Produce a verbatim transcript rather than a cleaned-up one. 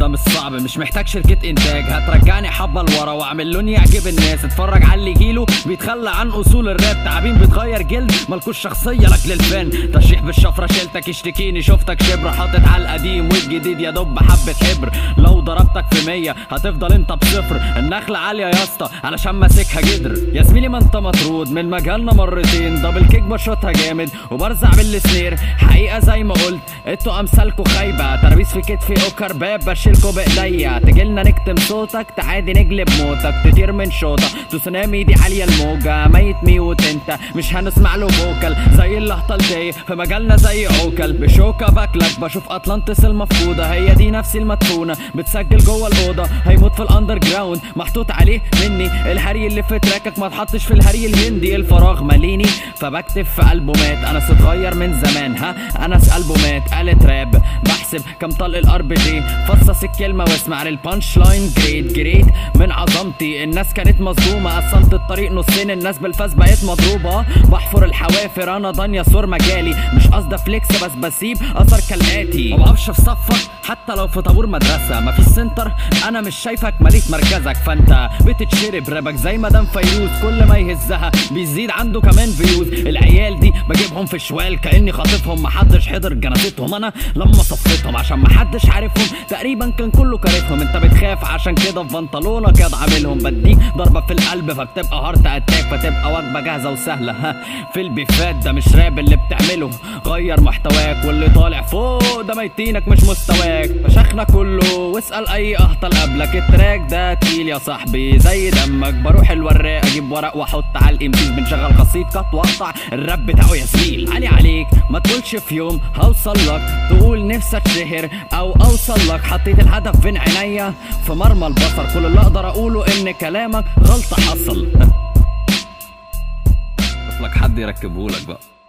ده مش صعب، مش محتاج شركة انتاج هترجعني حبة لورا واعمل لون يعجب الناس. اتفرج على اللي جيله بيتخلى عن اصول الراب، تعابين بتغير جلد مالكوش شخصية لاجل الفن. تشريح بالشفرة شيلتك اشتكيني شفتك شبر، حاطط على القديم والجديد يا دب حبة حبر. لو ضربتك في مية هتفضل انت بصفر. النخلة عالية يا اسطى علشان ماسكها جدر. يا زميلي ما انت مطرود من مجالنا مرتين، دبل كيك بشوطها جامد وبرزع بالسنير. حقيقة زي ما قلت انتوا امثالكوا خايبة، ترابيز في كتفي اوكر باب بشيلكوا بايديا. تجيلنا نكتم صوتك تعادي نجلب موتك، تطير من شوطة تسونامي دي عالية الموجة. ميت ميوت انت مش هنسمع له فوكال، زي اللهطة الجاي في مجالنا زي عوكل. بشوكة باكلك بشوف اطلانتس المفقودة، هي دي نفسي المدفونة بتسجل جوه الاوضة. هيموت في الاندر جراوند محطوط عليه مني، الهري اللي في تراكك ما تحطش في الهري الهندي. الفراغ ماليني فبكتب في البومات، انا اتغير من زمان ها انا البومات. قالت راب بحسب كم طلق الار بي جي، فصص الكلمه واسمع للبانش لاين. جريد جريد من عظمتي الناس كانت مصدومه، قسمت الطريق نصين الناس بالفاس بقت مضروبه. بحفر الحوافر انا ديناصور مجالي، مش قصدي فليكس بس بسيب اثر كالاتي. ما بقفش في صفك حتى لو في طابور مدرسه، مفيش سنتر انا مش شايفك مليت مركزك. فانت بتتشرب رابك زي مدام فيروز، كل ما يهزها بيزيد عنده كمان فيوز. العيال دي بجيبهم في شوال كاني خاطفهم، محدش حضر جنازتهم انا لما صفيتهم عشان محدش عارفهم، تقريبا كان كله كارفهم. انت بتخاف عشان كده في بنطلونك ياض عاملهم، بديك ضربه في القلب فبتبقى هارت اتاك، فتبقى وجبه جاهزه وسهله. ها في البيفات ده مش راب اللي بتعمله، غير محتواك واللي طالع فوق ده ميتينك مش مستواك. فشخنا كله واسال اي اهطل قبلك، التراك ده تقيل يا صاحبي زي دمك. بروح الوراق اجيب ورق واحط على الامبيز، بنشغل قصيد كات واقطع الراب بتاعه يا زميل. علي عليك ما تقولش في يوم هوصل لك، تقول نفسي اتشهر او اوصل لك. حطيت الهدف بين عينيا في مرمى البصر، كل اللي اقدر اقوله ان كلامك غلطه حصل. شوف لك حد يركبهولك بقى.